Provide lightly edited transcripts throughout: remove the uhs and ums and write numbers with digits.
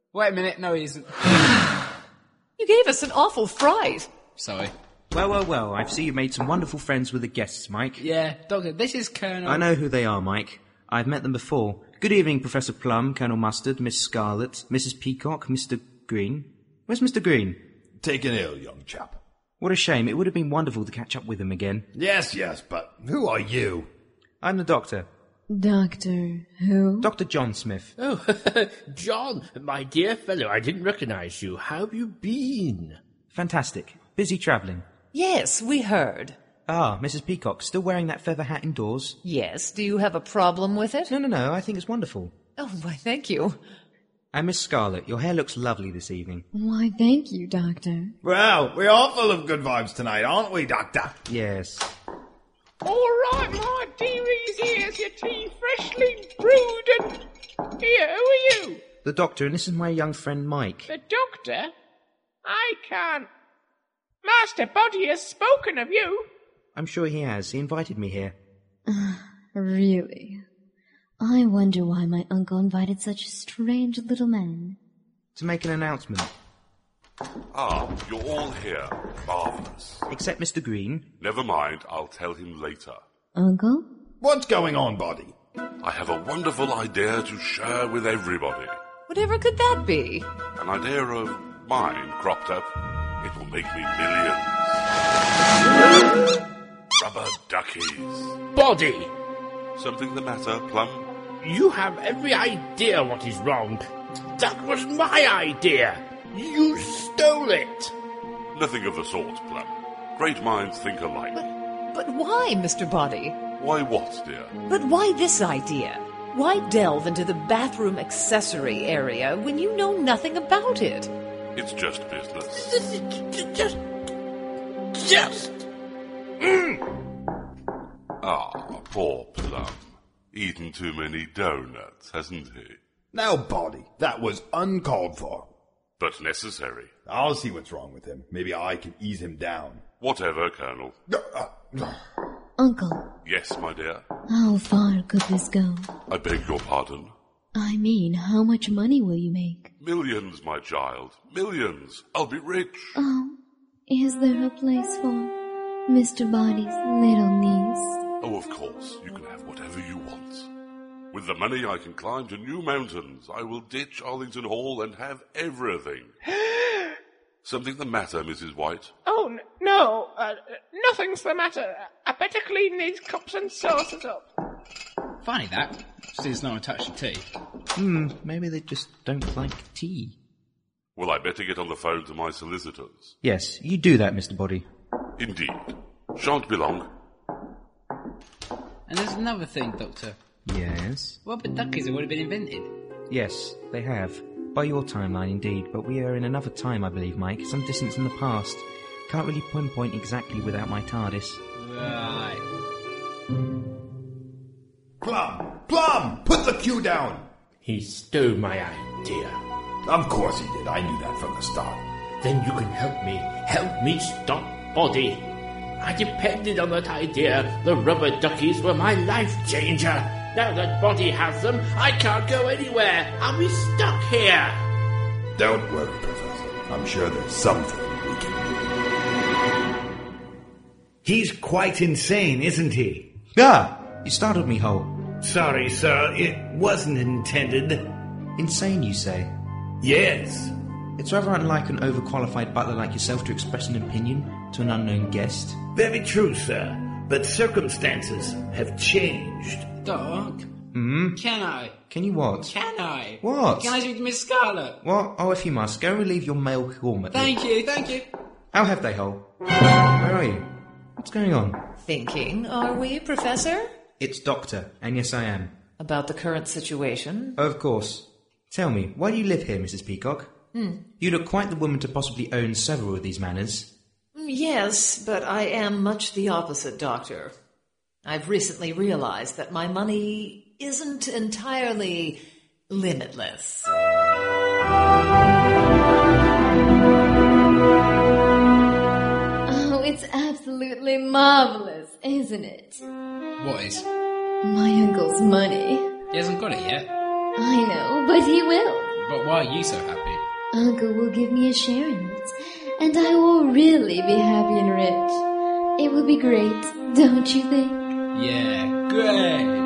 Wait a minute, no he isn't. You gave us an awful fright. Sorry. Well, I see you made some wonderful friends with the guests, Mike. Yeah, Doctor, this is Colonel... I know who they are, Mike. I've met them before. Good evening, Professor Plum, Colonel Mustard, Miss Scarlet, Mrs. Peacock, Mr. Green. Where's Mr. Green? Taken ill, young chap. What a shame. It would have been wonderful to catch up with him again. Yes, but who are you? I'm the doctor. Doctor who? Dr. John Smith. Oh, John, my dear fellow, I didn't recognize you. How have you been? Fantastic. Busy travelling. Yes, we heard. Ah, Mrs. Peacock, still wearing that feather hat indoors? Yes, do you have a problem with it? No, I think it's wonderful. Oh, why, thank you. And Miss Scarlet, your hair looks lovely this evening. Why, thank you, Doctor. Well, we're all full of good vibes tonight, aren't we, Doctor? Yes. All right, my dearies, here's your tea freshly brewed and... Here, who are you? The doctor, and this is my young friend Mike. The doctor? I can't... Master Body has spoken of you. I'm sure he has. He invited me here. Really? I wonder why my uncle invited such a strange little man. To make an announcement. Ah, you're all here. Marvellous. Except Mr. Green. Never mind, I'll tell him later. Uncle? What's going on, Body? I have a wonderful idea to share with everybody. Whatever could that be? An idea of mine cropped up. It will make me millions. Rubber duckies. Body! Something the matter, Plum? You have every idea what is wrong. That was my idea. You stole it. Nothing of the sort, Plum. Great minds think alike. But why, Mr. Body? Why what, dear? But why this idea? Why delve into the bathroom accessory area when you know nothing about it? It's just business. Just. Ah, poor Plum. Eaten too many donuts, hasn't he? Now, Body, that was uncalled for. But necessary. I'll see what's wrong with him. Maybe I can ease him down. Whatever, Colonel. Uncle, Yes, my dear. how far could this go? I beg your pardon. I mean, how much money will you make? Millions, my child. Millions. I'll be rich. Oh, is there a place for Mr. Body's little niece? Oh, of course. You can have whatever you want. With the money I can climb to new mountains. I will ditch Arlington Hall and have everything. Something the matter, Mrs. White? Oh, no, nothing's the matter. I better clean these cups and saucers up. Funny that, since no one touched the tea. Maybe they just don't like tea. Well, I better get on the phone to my solicitors. Yes, you do that, Mr. Body. Indeed. Shan't be long. And there's another thing, Doctor. Yes? Rubber duckies have already been invented. Yes, they have. By your timeline, indeed, but we are in another time, I believe, Mike. Some distance in the past. Can't really pinpoint exactly without my TARDIS. Right. Plum! Put the cue down! He stole my idea. Of course he did. I knew that from the start. Then you can help me. Help me stop Body. I depended on that idea. The rubber duckies were my life changer. Now that Body has them, I can't go anywhere. I'll be stuck here. Don't worry, Professor. I'm sure there's something we can do. He's quite insane, isn't he? Ah! You startled me, Hole. Sorry, sir. It wasn't intended. Insane, you say? Yes. It's rather unlike an overqualified butler like yourself to express an opinion to an unknown guest. Very true, sir. But circumstances have changed. Doc? Can I? Can you what? Can I? What? Can I speak to Miss Scarlet? What? Oh, if you must, go and relieve your male warm. Thank you. How have they, Hole? Where are you? What's going on? Thinking, are we, Professor? It's Doctor, and yes I am. About the current situation? Of course. Tell me, why do you live here, Mrs. Peacock? You look quite the woman to possibly own several of these manors. Yes, but I am much the opposite, Doctor. I've recently realized that my money isn't entirely limitless. Oh, it's absolutely marvelous, isn't it? What is? My uncle's money. He hasn't got it yet. I know, but he will. But why are you so happy? Uncle will give me a share in it, and I will really be happy and rich. It will be great, don't you think? Yeah, great!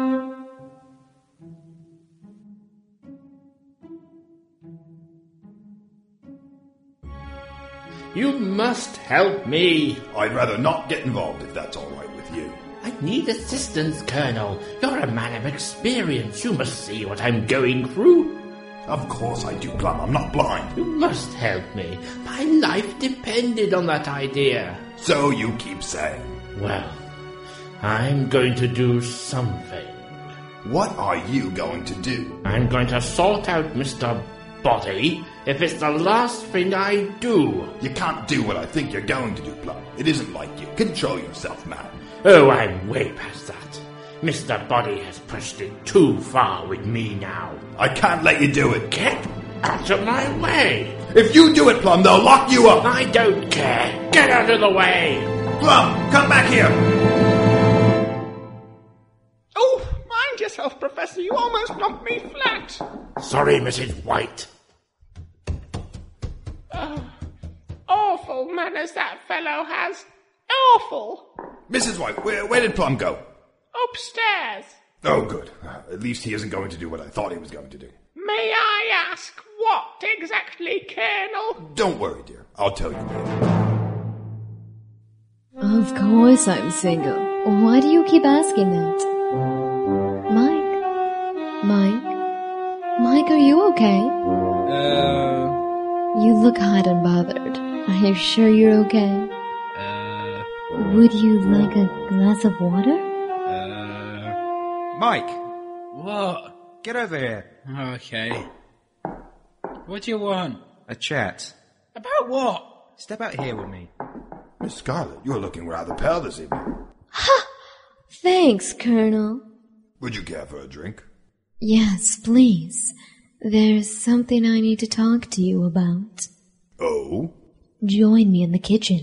You must help me. I'd rather not get involved if that's all right with you. I need assistance, Colonel. You're a man of experience. You must see what I'm going through. Of course I do, Plum. I'm not blind. You must help me. My life depended on that idea. So you keep saying. Well, I'm going to do something. What are you going to do? I'm going to sort out Mr. Body if it's the last thing I do. You can't do what I think you're going to do, Plum. It isn't like you. Control yourself, man. Oh, I'm way past that. Mr. Body has pushed it too far with me now. I can't let you do it. Get out of my way. If you do it, Plum, they'll lock you up. I don't care. Get out of the way. Plum, come back here. Oh, mind yourself, Professor. You almost knocked me flat. Sorry, Mrs. White. Awful manners that fellow has. Awful. Mrs. White, where did Plum go? Upstairs. Oh, good. At least he isn't going to do what I thought he was going to do. May I ask what exactly, Colonel? Don't worry, dear. I'll tell you later. Of course I'm single. Why do you keep asking that? Mike, are you okay? You look hot and bothered. Are you sure you're okay? Would you like a glass of water? Mike! What? Get over here. Okay. What do you want? A chat. About what? Step out here with me. Miss Scarlet, you're looking rather pale this evening. Ha! Thanks, Colonel. Would you care for a drink? Yes, please. There's something I need to talk to you about. Oh? Join me in the kitchens.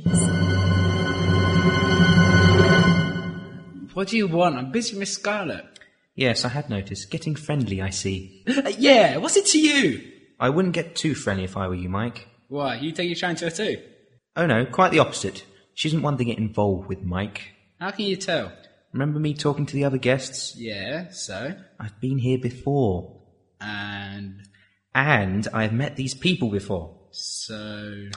What do you want? I'm busy with Miss Scarlet. Yes, I had noticed. Getting friendly, I see. Yeah, what's it to you? I wouldn't get too friendly if I were you, Mike. Why, you think you're trying to her too? Oh no, quite the opposite. She isn't one to get involved with, Mike. How can you tell? Remember me talking to the other guests? Yeah, so? I've been here before. And I've met these people before. So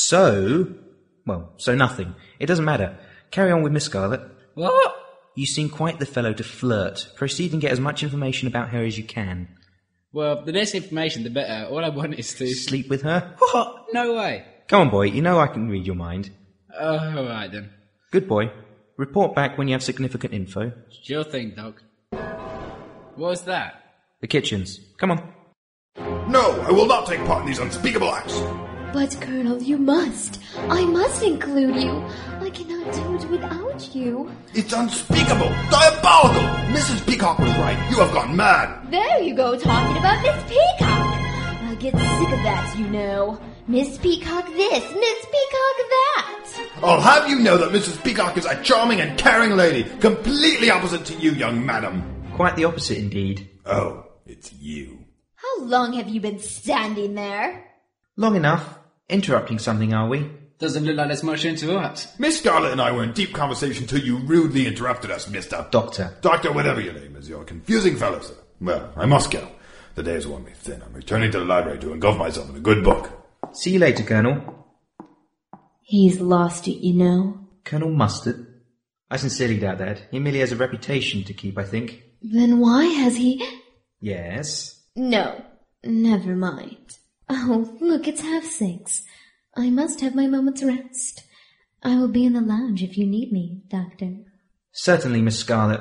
nothing. It doesn't matter. Carry on with Miss Scarlet. What? You seem quite the fellow to flirt. Proceed and get as much information about her as you can. Well, the less information, the better. All I want is to... Sleep with her? What? No way. Come on, boy. You know I can read your mind. Oh, all right then. Good boy. Report back when you have significant info. Sure thing, Doc. What was that? The kitchens. Come on. No, I will not take part in these unspeakable acts. But, Colonel, you must. I must include you. I cannot do it without you. It's unspeakable, diabolical. Mrs. Peacock was right. You have gone mad. There you go, talking about Miss Peacock. I get sick of that, you know. Miss Peacock this, Miss Peacock that. I'll have you know that Mrs. Peacock is a charming and caring lady, completely opposite to you, young madam. Quite the opposite, indeed. Oh, it's you. How long have you been standing there? Long enough. Interrupting something, are we? Doesn't look like there's much into it. Miss Scarlet and I were in deep conversation till you rudely interrupted us, Mr. Doctor. Doctor, whatever your name is, you're a confusing fellow, sir. Well, I must go. The day has worn me thin. I'm returning to the library to engulf myself in a good book. See you later, Colonel. He's lost it, you know. Colonel Mustard? I sincerely doubt that. He merely has a reputation to keep, I think. Then why has he... Yes? No, never mind. Oh, look, it's 6:30. I must have my moment's rest. I will be in the lounge if you need me, Doctor. Certainly, Miss Scarlet.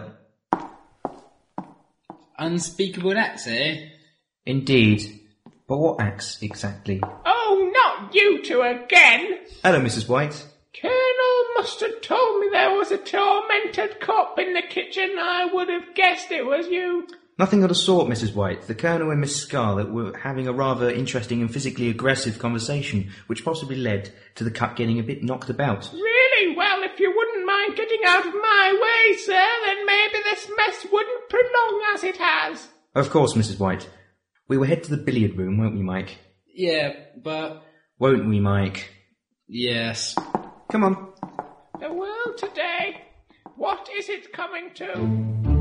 Unspeakable acts, eh? Indeed. But what acts, exactly? Oh, not you two again. Hello, Mrs. White. Colonel must have told me there was a tormented cop in the kitchen. I would have guessed it was you. Nothing of the sort, Mrs. White. The Colonel and Miss Scarlet were having a rather interesting and physically aggressive conversation, which possibly led to the cut getting a bit knocked about. Really? Well, if you wouldn't mind getting out of my way, sir, then maybe this mess wouldn't prolong as it has. Of course, Mrs. White. We will head to the billiard room, won't we, Mike? Yeah, but... Won't we, Mike? Yes. Come on. The world today, what is it coming to?